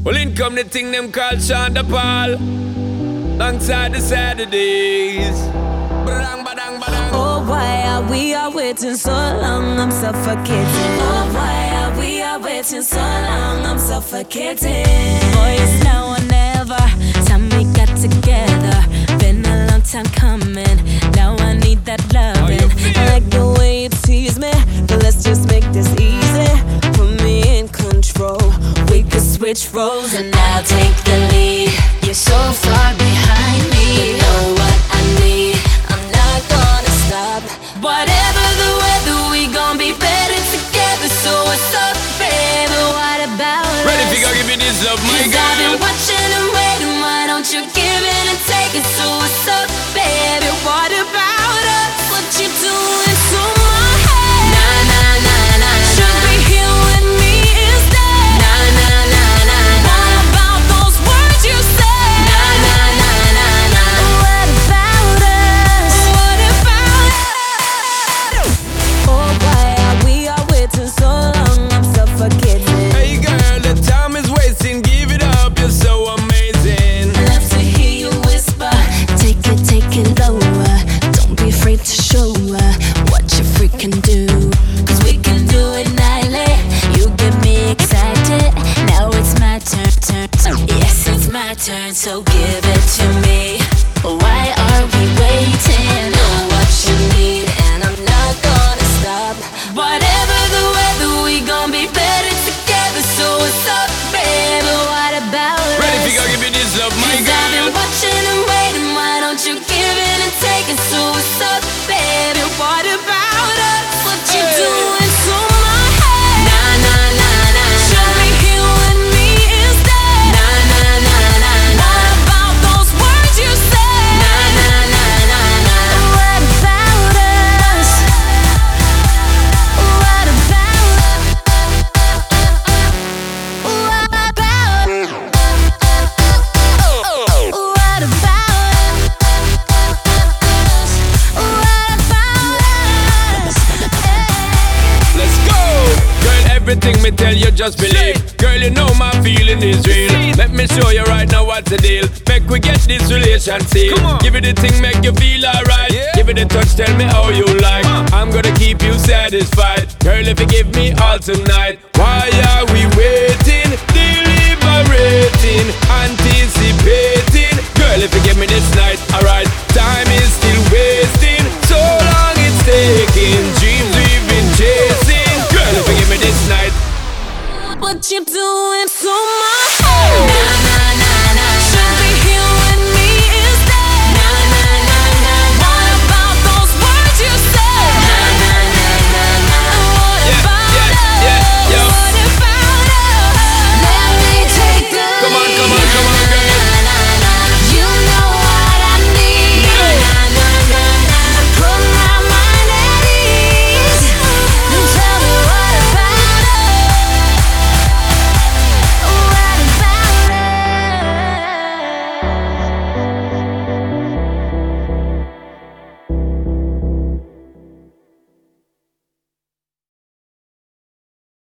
Well, in come the thing them called Shonda Paul, alongside the Saturdays. Badang, badang, badang. Oh, why are we all waiting so long? I'm suffocating. Oh, why are we all waiting so long? I'm suffocating. Boy, it's now or never. Time we got together. Been a long time coming. Now I need that loving. I like the way you tease me, but let's just make this easy. Put me in control. We could switch roles and I'll take the lead. You're so far behind me. You know what I need. I'm not gonna stop. Whatever the weather, we gon' be better together. So what's up, baby? What about us? Ready if you gon' give me this love, my 'Cause girl. I've been watching and waiting. Why don't you give in and take it? So what's up, baby? What about us? What you doing to my head? Nah, nah, nah, nah. Should be here with me instead. Nah, nah, nah, nah. What about those words you said? Nah, nah, nah, nah, nah. What about us? What about us? Oh, why are we all waiting so long? I'm suffocating. Hey girl, the time is wasting. Give it up, you're so amazing. I love to hear you whisper. Take it lower. Don't be afraid to show her what you freaking do. 'Cause we can do it nightly. You get me excited. Now it's my turn. Yes, it's my turn. So give it to me. Why are we waiting? Know what you need, and I'm not gonna stop. Whatever the weather, we gon' be better together. So what's up, baby? What about us? Ready if you gon' give me this love, my 'Cause I've been girl. watching and waiting. Why don't you give in and take it? So what's up, baby? What about us? What you doing to my head? Nah, nah, nah, nah. Should be here with me instead. Nah, nah, nah, nah. What about those words you said? Nah, nah, nah, nah, nah. What about us? What about us? What about us? What about us? What about us? Let's go! Girl, everything me tell you just believe. Girl, you know my feeling is real. Let me show you right now what's the deal. Make we get this relation sealed. Give it the thing, make you feel alright. Give it a touch, tell me how you like. I'm gonna keep you satisfied. Girl, if you give me all tonight. Why are we waiting? Deliberating, anticipating. Girl, if you give me this night, alright. Time is still wasting. So long it's taking. Dreams we've been chasing. Girl, if you give me this night. What you doing to my